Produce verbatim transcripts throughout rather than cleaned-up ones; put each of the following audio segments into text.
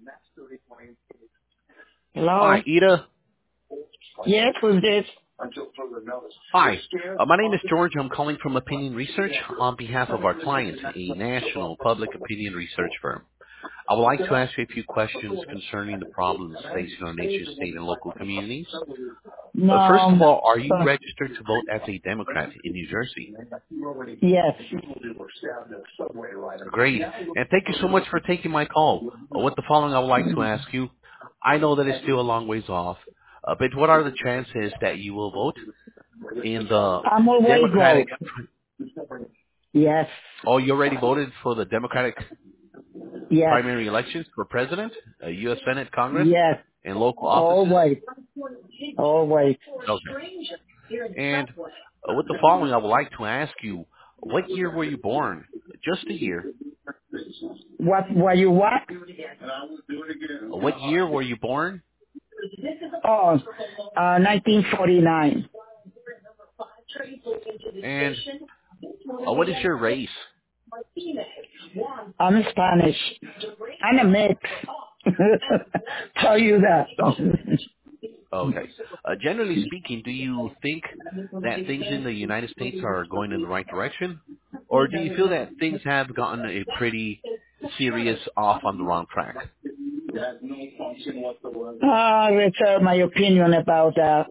Hello? Hi, Ida. Yes, who's this? Hi. Uh, my name is George. I'm calling from Opinion Research on behalf of our client, a national public opinion research firm. I would like to ask you a few questions concerning the problems facing our nation's state and local communities. Uh, first of No. all, are you uh, registered to vote as a Democrat in New Jersey? Yes. Great. And thank you so much for taking my call. Uh, with the following, I would like to ask you, I know that it's still a long ways off, uh, but what are the chances that you will vote in the I'm always Democratic? vote. Yes. Oh, you already voted for the Democratic Yes. primary elections for president, uh, U S Senate, Congress, Yes. and local offices? Always. Always. Okay. And uh, with the following, I would like to ask you, what year were you born? Just a year. What, what you what? Uh, What year were you born? Oh, uh, nineteen forty-nine. And uh, what is your race? I'm Spanish. I'm a mix. Tell you that. Okay. Uh, generally speaking, do you think that things in the United States are going in the right direction? Or do you feel that things have gotten a pretty serious off on the wrong track? I reserve my opinion about that.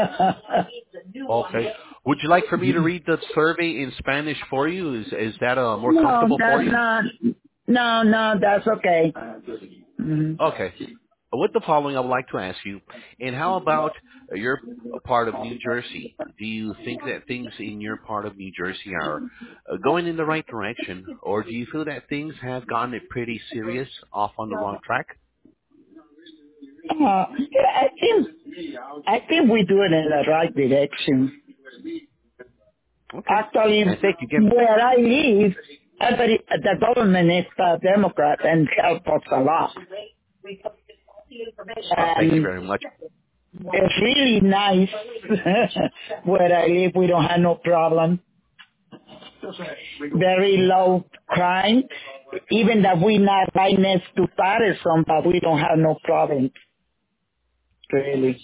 Okay. Would you like for me to read the survey in Spanish for you? Is is that uh, more No, comfortable for that's you? not. No, no, that's okay. Mhm. Okay. With the following, I would like to ask you, and how about your part of New Jersey? Do you think that things in your part of New Jersey are uh, going in the right direction, or do you feel that things have gotten pretty serious off on the wrong track? Uh, yeah, I think I think we do it in the right direction. Okay. Actually, And thank you again. where I live, every, the government is a Democrat and help us a lot. Uh, thank you And very much. it's really nice where I live. We don't have no problem. Very low crime. Even that we not right next to Patterson, but we don't have no problem. Really.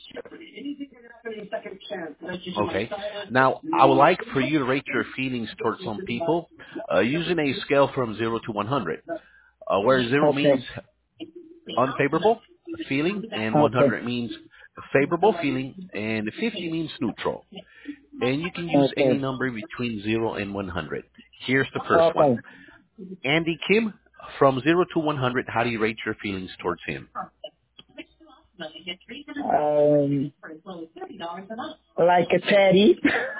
Okay. Now, I would like for you to rate your feelings towards some people uh, using a scale from zero to one hundred, uh, where zero means Okay. unfavorable feeling, and Okay. one hundred means favorable feeling, and fifty means neutral. And you can use any Okay. number between zero and one hundred. Here's the first one. Okay. Andy Kim, from zero to one hundred, how do you rate your feelings towards him? Um, like a Teddy.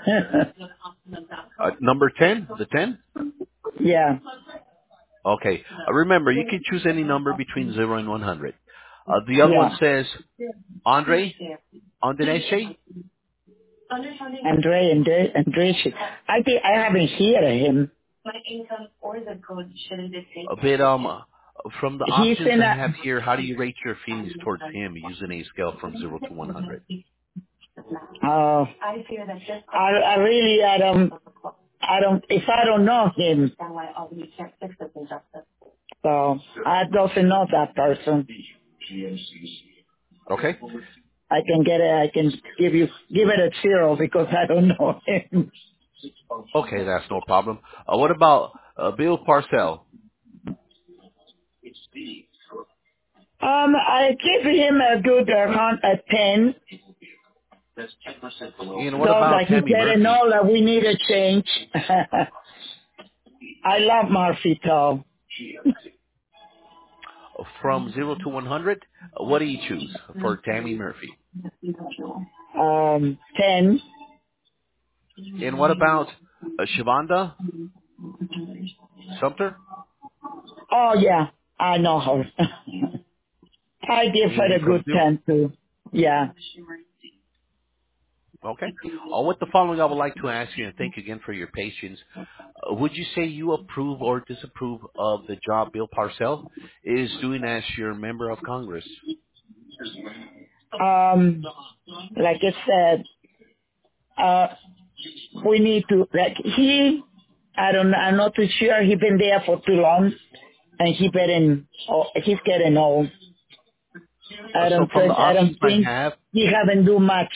Uh, number ten, the ten? Yeah. Okay. Uh, remember, you can choose any number between zero and one hundred. Uh, the other one Yeah. says Andre, Andreshe. Andre, Andre, Andre. I think I haven't heard him. A bit, um, uh, from the He's options in I a. have here, how do you rate your feelings towards him using a scale from zero to one hundred? Uh, I, I really, I don't, I don't. If I don't know him, so I doesn't know that person. Okay. I can get it. I can give you give it a zero because I don't know him. Okay, that's no problem. Uh, what about uh, Bill Parcell? Um, I give him a good uh, con- a ten. And what So about that he Tammy didn't Murphy? know that we need a change. I love Murphy though. From zero to one hundred, uh, what do you choose for Tammy Murphy? Um, ten. And what about uh, Shavonda Sumter? Oh yeah, I know her. I give her And a from good zero, ten too. Yeah. okay. Uh, with the following, I would like to ask you, and thank you again for your patience. Uh, would you say you approve or disapprove of the job Bill Parcell is doing as your member of Congress? Um, like I said, uh, we need to like he. I don't. I'm not too sure. He been there for too long, and he getting. Oh, he's getting old. I Uh, so don't from the think, I don't options I think have, he haven't do much.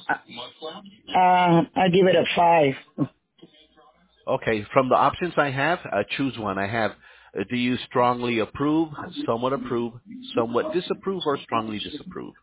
Uh, I give it a five. okay, from the options I have, uh, choose one. I have, uh, do you strongly approve, somewhat approve, somewhat disapprove, or strongly disapprove?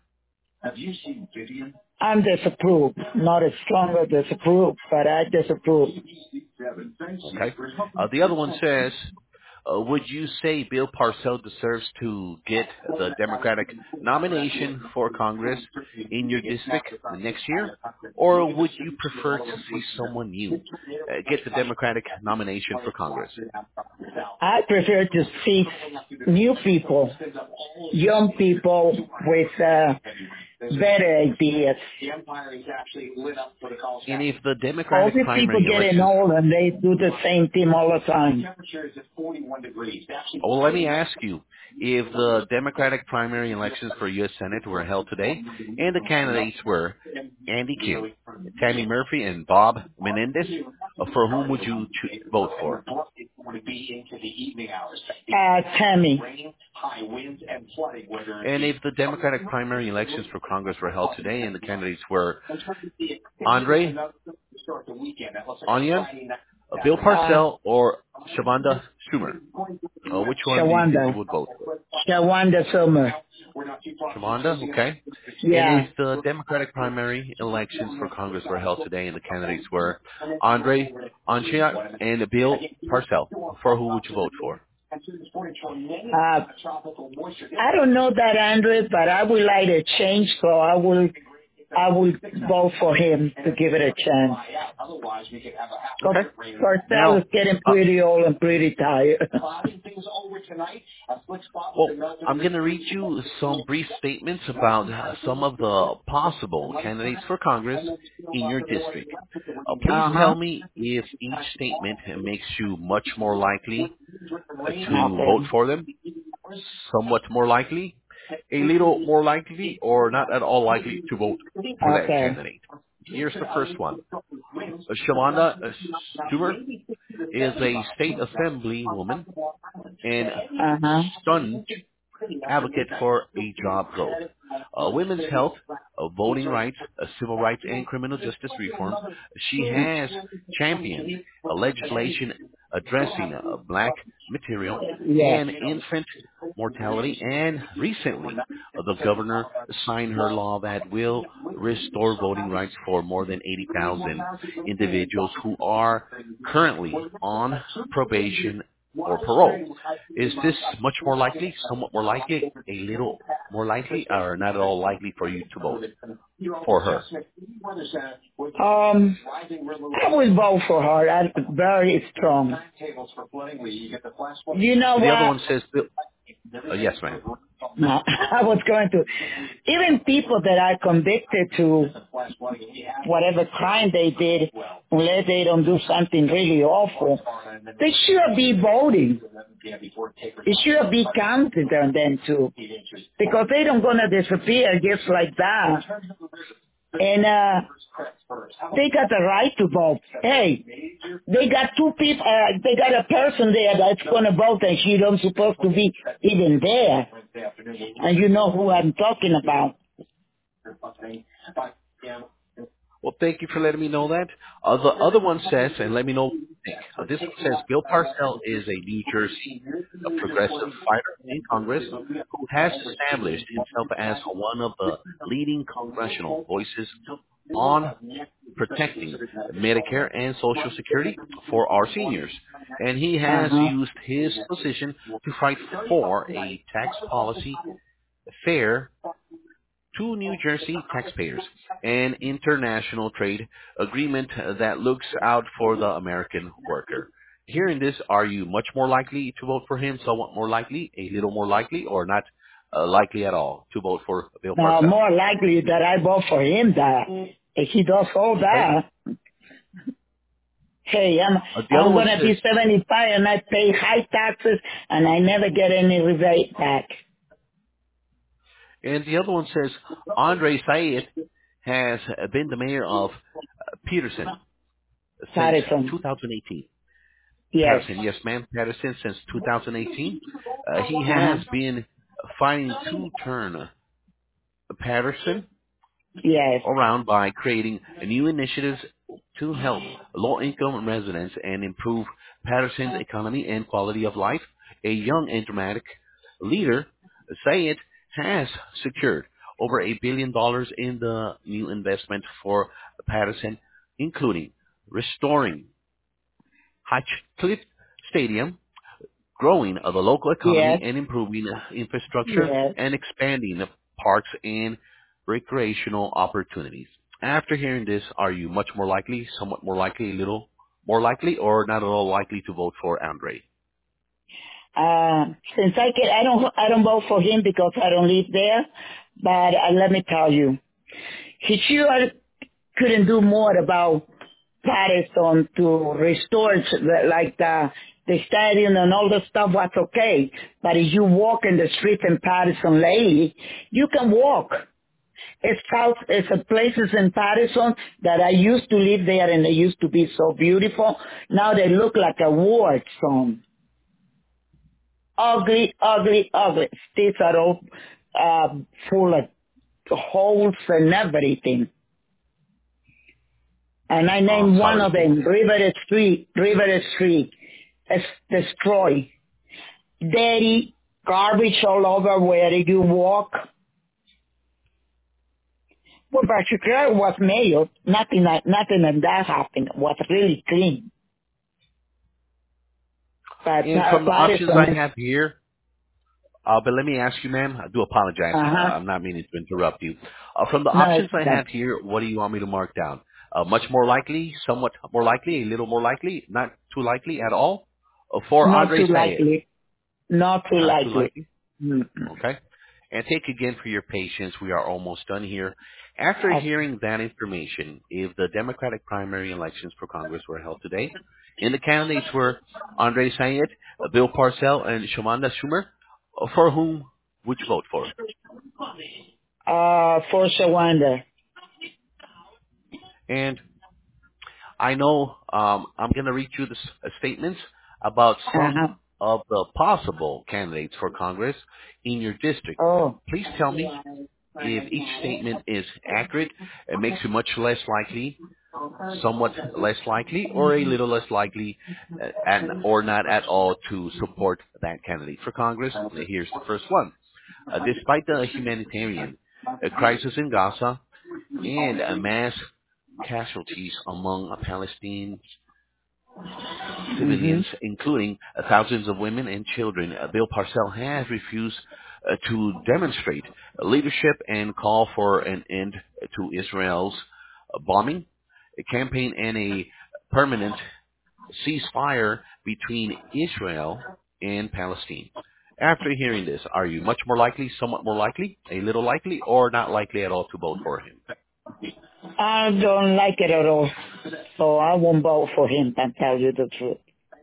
I'm disapprove, not as strong as disapprove, but I disapprove. Okay. Uh, the other one says, uh, would you say Bill Parcells deserves to get the Democratic nomination for Congress in your district next year? Or would you prefer to see someone new uh, get the Democratic nomination for Congress? I prefer to see new people, young people with uh, better ideas. And if the All Democratic these people primary getting elections, old and they do the same thing all the time. well, let me ask you, if the Democratic primary elections for U S Senate were held today, and the candidates were Andy Kim, Tammy Murphy, and Bob Menendez, uh, for whom would you cho- vote for? Uh, Tammy. And if the Democratic primary elections for Congress were held today, and the candidates were Andre, Onion, uh, Bill Uh, Parcells, or Shavonda Schumer, uh, which one do you think you Shawanda. would vote for? Shawanda Summer. Shavonda, okay. And if Yeah. the Democratic primary elections for Congress were held today and the candidates were Andre Anchiat and Bill Parcells, for who would you vote for? Uh, I don't know that, Andrew, but I would like a change, so I will I will vote for him to give it a chance. Okay. Parcells Now, is getting uh, pretty old and pretty tired. well, I'm going to read you some brief statements about uh, some of the possible candidates for Congress in your district. Uh, please Uh-huh. tell me if each statement makes you much more likely uh, to vote Okay. for them, somewhat more likely, a little more likely, or not at all likely to vote for that Okay. candidate. Here's the first one. Uh, Shalonda uh, Stewart is a state assembly woman and Uh-huh. stunned advocate for a job growth, uh, women's health, uh, voting rights, uh, civil rights, and criminal justice reform. She has championed uh, legislation addressing uh, black material Yes. and infant mortality, and recently uh, the governor signed her law that will restore voting rights for more than eighty thousand individuals who are currently on probation or parole. Is this much more likely, somewhat more likely, a little more likely, or not at all likely for you to vote for her? Um, I will vote for her. I'm very strong. You know The other what? one says, uh, yes, ma'am. No, I was going to. Even people that are convicted to whatever crime they did, unless they don't do something really awful, they should be voting. It should be counted on them too, because they don't gonna disappear just like that. And uh, they got the right to vote. Hey, they got two people. Uh, they got a person there that's gonna vote, and she don't supposed to be even there. And you know who I'm talking about. Well, thank you for letting me know that. Uh, the other one says, and let me know what you think. Uh, this one says, Bill Parcells is a New Jersey a progressive fighter in Congress who has established himself as one of the leading congressional voices on protecting Medicare and Social Security for our seniors. And he has Uh-huh. used his position to fight for a tax policy fair to New Jersey taxpayers, an international trade agreement that looks out for the American worker. Hearing this, are you much more likely to vote for him, somewhat more likely, a little more likely, or not uh, likely at all to vote for Bill Now, Parcells? more likely that I vote for him that if he does all Okay. that, hey, I'm Uh, the other I'm one gonna says, be seventy-five and I pay high taxes and I never get any rebate back. and the other one says, Andre Sayed has been the mayor of uh, Peterson since Patterson. two thousand eighteen. Yes. Patterson, yes, ma'am, Patterson since two thousand eighteen. Uh, he has Uh-huh. been fighting to turn Patterson Yes. around by creating new initiatives to help low-income residents and improve Patterson's economy and quality of life. A young and dramatic leader, Sayed, has secured over a billion dollars in the new investment for Patterson, including restoring Highcliffe Stadium, growing of the local economy Yes. and improving infrastructure Yes. and expanding the parks and recreational opportunities. After hearing this, are you much more likely, somewhat more likely, a little more likely, or not at all likely to vote for Andre? Uh, since I can, I don't, I don't vote for him because I don't live there. But uh, let me tell you, he sure couldn't do more about Patterson to restore the, like the the stadium and all the stuff was okay. But if you walk in the streets in Patterson lately, you can walk. It's south, it's a places in Patterson that I used to live there and they used to be so beautiful. Now they look like a war zone. Ugly, ugly, ugly. Streets are all uh, full of holes and everything. And I Oh, I'm named one sorry to of hear them, that. River Street, River Street. It's destroyed. Dirty, garbage all over where you walk. Well, Barchicare was mayor. Nothing like, nothing like that happened. It was really clean. But And uh, from the options I Patterson, have here, uh, but let me ask you, ma'am, I do apologize. Uh, uh-huh. I'm not meaning to interrupt you. Uh, from the No, options it's I not, have here, what do you want me to mark down? Uh, much more likely, somewhat more likely, a little more likely, not too likely at all? Uh, for not Andre too Sayed, likely. Not too not too likely. likely? Mm-mm. Okay. And thank you again for your patience. We are almost done here. After Uh, hearing that information, if the Democratic primary elections for Congress were held today, and the candidates were Andre Sayed, uh, Bill Parcell, and Shamanda Schumer, uh, for whom would you vote for? uh, for Shawanda. And I know um, I'm going to read you the s- uh, statements about some Uh-huh. of the possible candidates for Congress in your district. Oh. Please tell me if each statement is accurate. It makes you much less likely, somewhat less likely, or a little less likely, uh, and or not at all to support that candidate for Congress. Here's the first one. Uh, despite the humanitarian uh, crisis in Gaza and uh, mass casualties among uh, Palestinian Mm-hmm. civilians, including uh, thousands of women and children, uh, Bill Parcell has refused uh, to demonstrate leadership and call for an end to Israel's uh, bombing a campaign and a permanent ceasefire between Israel and Palestine. After hearing this, are you much more likely, somewhat more likely, a little likely, or not likely at all to vote for him? I don't like it at all. So I won't vote for him, to tell you the truth.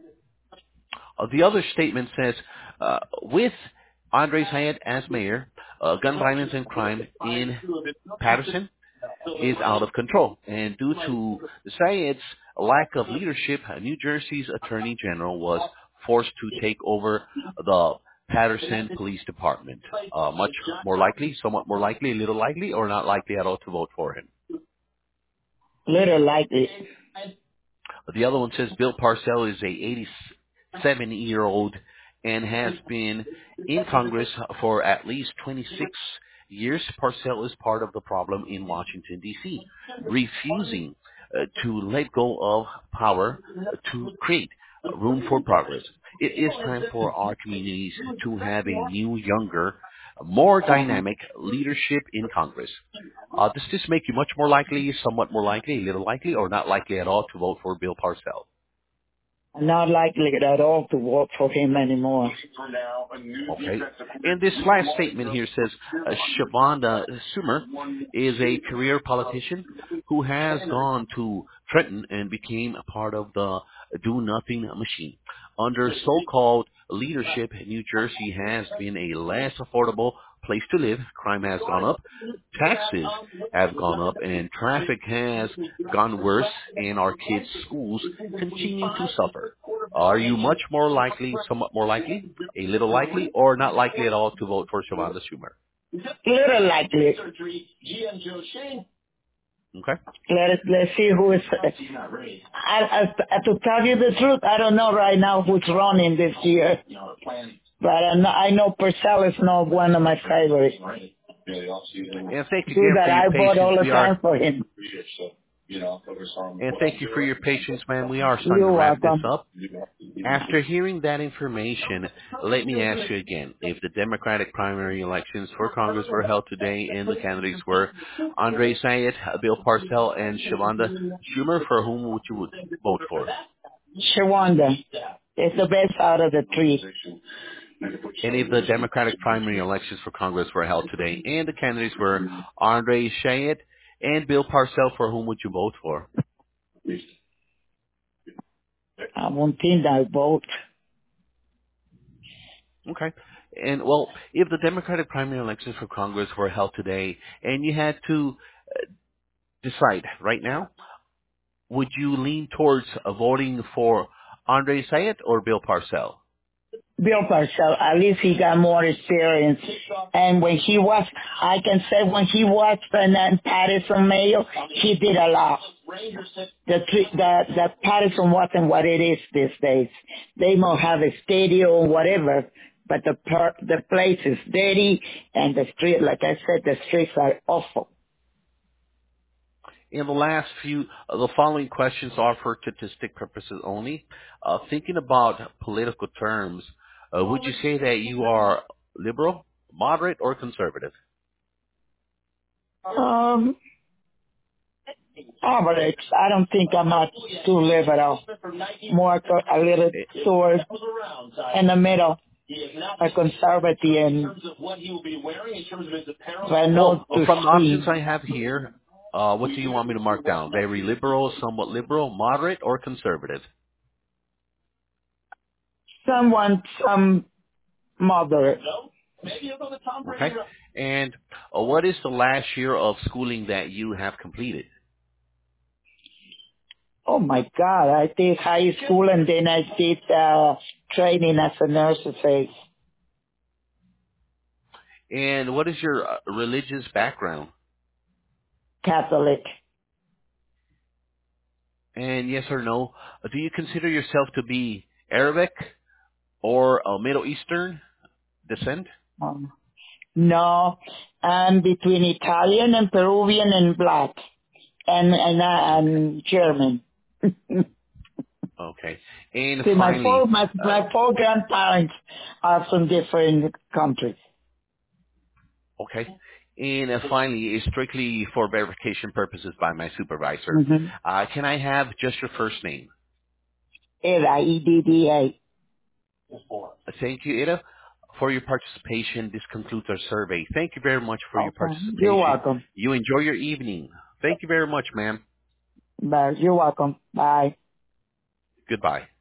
Uh, the other statement says, uh, with Andre Sayed as mayor, uh, gun violence and crime in Patterson is out of control. And due to Sayed's lack of leadership, New Jersey's Attorney General was forced to take over the Patterson Police Department. Uh, much more likely, somewhat more likely, a little likely, or not likely at all to vote for him. Little likely. The other one says Bill Parcell is a eighty-seven-year-old and has been in Congress for at least twenty-six years. Parcell is part of the problem in Washington, D C, refusing uh, to let go of power uh, to create uh, room for progress. It is time for our communities to have a new, younger, more Uh-huh. dynamic leadership in Congress. Uh, does this make you much more likely, somewhat more likely, a little likely, or not likely at all to vote for Bill Parcell? Not likely at all to vote for him anymore. Okay. And this last statement here says uh, Shavonda Sumer is a career politician who has gone to Trenton and became a part of the do nothing machine. Under so-called leadership, New Jersey has been a less affordable place to live. Crime has gone up, taxes have gone up, and traffic has gone worse, and our kids' schools continue to suffer. Are you much more likely, somewhat more likely, a little likely, or not likely at all to vote for Shavonda Schumer? Little likely. Okay. Let let's see who is. I, I, to tell you the truth, I don't know right now who's running this year. But I know, I know Purcell is not one of my favorites. And thank you Who again that for your I vote patience. all the We are, time for him. and thank you for your patience, ma'am. We are starting to You're wrap this welcome. up. After hearing that information, let me ask you again. If the Democratic primary elections for Congress were held today and the candidates were Andre Sayed, Bill Parcell, and Shavonda Schumer, for whom would you vote for? Shawanda is the best out of the three. And if the Democratic primary elections for Congress were held today and the candidates were Andre Sayed and Bill Parcell, for whom would you vote for? I won't think I vote. Okay. And well, if the Democratic primary elections for Congress were held today and you had to decide right now, would you lean towards uh, voting for Andre Sayed or Bill Parcell? Bill Parcell, at least he got more experience. And when he was, I can say when he was in Patterson, Mayo, he did a lot. The, the, the Patterson wasn't what it is these days. They might have a stadium or whatever, but the per, the place is dirty and the street, like I said, the streets are awful. In the last few, uh, the following questions are for statistic purposes only. Uh, thinking about political terms, uh, would you say that you are liberal, moderate, or conservative? Um, average. I don't think I'm not too liberal. More co- a little towards in the middle, a conservative and but Well, no uh, too from the options extreme. I have here, uh, what do you want me to mark down? Very liberal, somewhat liberal, moderate, or conservative? Someone, some moderate. Okay. And uh, what is the last year of schooling that you have completed? Oh my God, I did high school and then I did uh, training as a nurse as And what is your uh, religious background? Catholic. And yes or no, uh, do you consider yourself to be Arabic or uh, Middle Eastern descent? Um, no, I'm between Italian and Peruvian and black and and, uh, and German. Okay. And See, my finally, four my, uh, my four grandparents are from different countries. okay. And uh, finally, strictly for verification purposes by my supervisor, Mm-hmm. uh, can I have just your first name? Eda, E D D A. Uh, Thank you, Ida, for your participation. This concludes our survey. Thank you very much for your Okay, you're participation. welcome. You enjoy your evening. Thank you very much, ma'am. Bye. You're welcome. Bye. Goodbye.